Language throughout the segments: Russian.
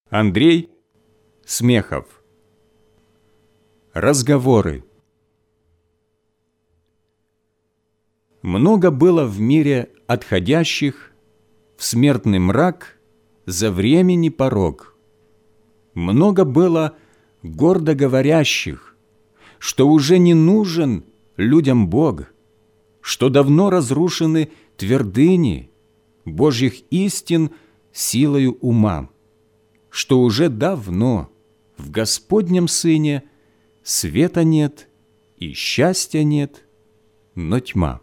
Андрей Смехов. Разговоры. Много было в мире отходящих в смертный мрак за времени порог. Много было гордо говорящих, что уже не нужен людям Бог, что давно разрушены твердыни Божьих истин силою ума, что уже давно в Господнем Сыне света нет и счастья нет, но тьма.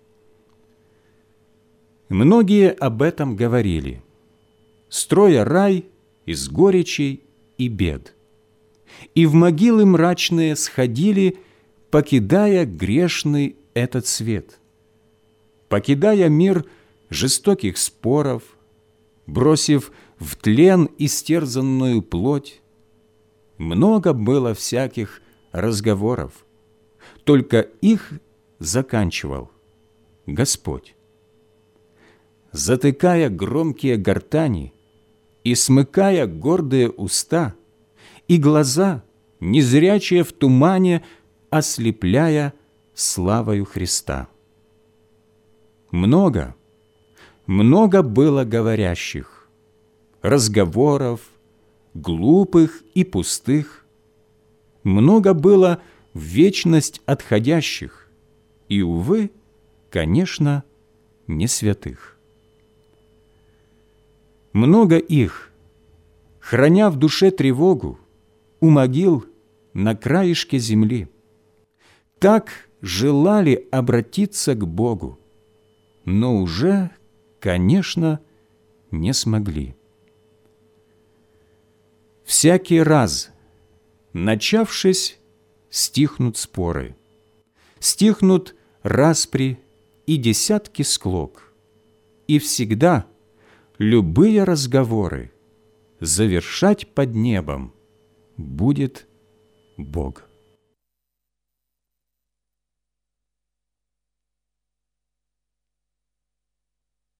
Многие об этом говорили, строя рай из горечей и бед, и в могилы мрачные сходили, покидая грешный этот свет, покидая мир жестоких споров, бросив в тлен истерзанную плоть. Много было всяких разговоров, только их заканчивал Господь. Затыкая громкие гортани и смыкая гордые уста, и глаза, незрячие в тумане, ослепляя славою Христа. Много было говорящих, разговоров, глупых и пустых. Много было в вечность отходящих, и, увы, конечно, не святых. Много их, храня в душе тревогу, у могил на краешке земли, так желали обратиться к Богу, но уже, конечно, не смогли. Всякий раз, начавшись, стихнут споры, стихнут распри и десятки склок, и всегда любые разговоры завершать под небом будет Бог.